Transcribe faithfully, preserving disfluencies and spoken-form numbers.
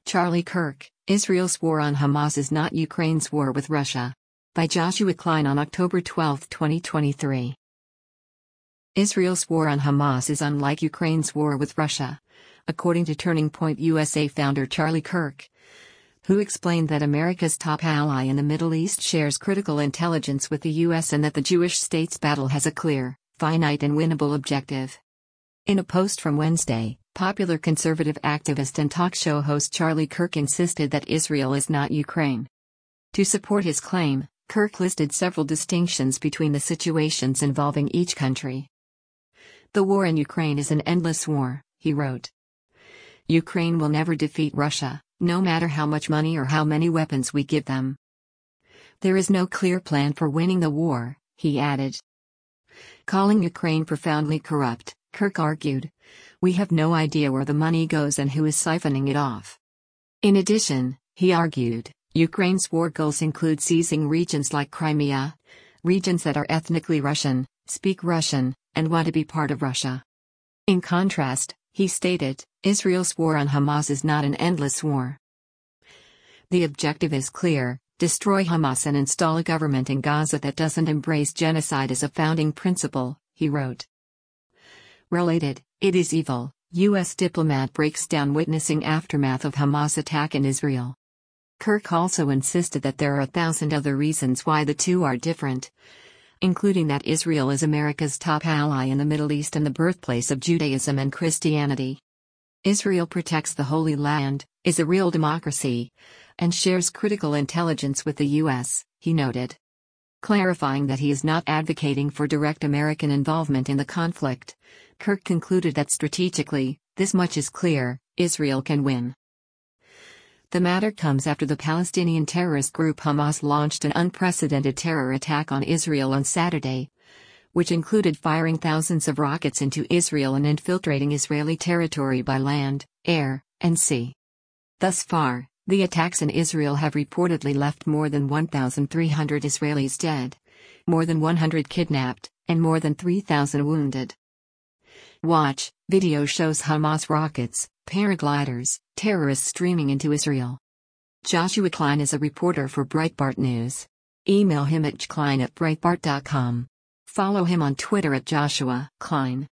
Charlie Kirk, Israel's war on Hamas is not Ukraine's war with Russia. By Joshua Klein on October twelfth, twenty twenty-three. Israel's war on Hamas is unlike Ukraine's war with Russia, according to Turning Point U S A founder Charlie Kirk, who explained that America's top ally in the Middle East shares critical intelligence with the U S and that the Jewish state's battle has a clear, finite and winnable objective. In a post from Wednesday, popular conservative activist and talk show host Charlie Kirk insisted that Israel is not Ukraine. To support his claim, Kirk listed several distinctions between the situations involving each country. The war in Ukraine is an endless war, he wrote. Ukraine will never defeat Russia, no matter how much money or how many weapons we give them. There is no clear plan for winning the war, he added. Calling Ukraine profoundly corrupt, Kirk argued, we have no idea where the money goes and who is siphoning it off. In addition, he argued, Ukraine's war goals include seizing regions like Crimea, regions that are ethnically Russian, speak Russian, and want to be part of Russia. In contrast, he stated, Israel's war on Hamas is not an endless war. The objective is clear: destroy Hamas and install a government in Gaza that doesn't embrace genocide as a founding principle, he wrote. Related, It is evil, U S diplomat breaks down witnessing aftermath of Hamas attack in Israel. Kirk also insisted that there are a thousand other reasons why the two are different, including that Israel is America's top ally in the Middle East and the birthplace of Judaism and Christianity. Israel protects the Holy Land, is a real democracy, and shares critical intelligence with the U S, he noted. Clarifying that he is not advocating for direct American involvement in the conflict, Kirk concluded that strategically, this much is clear: Israel can win. The matter comes after the Palestinian terrorist group Hamas launched an unprecedented terror attack on Israel on Saturday, which included firing thousands of rockets into Israel and infiltrating Israeli territory by land, air, and sea. Thus far, the attacks in Israel have reportedly left more than one thousand three hundred Israelis dead, more than one hundred kidnapped, and more than three thousand wounded. Watch, video shows Hamas rockets, paragliders, terrorists streaming into Israel. Joshua Klein is a reporter for Breitbart News. Email him at jklein at breitbart dot com. Follow him on Twitter at Joshua Klein.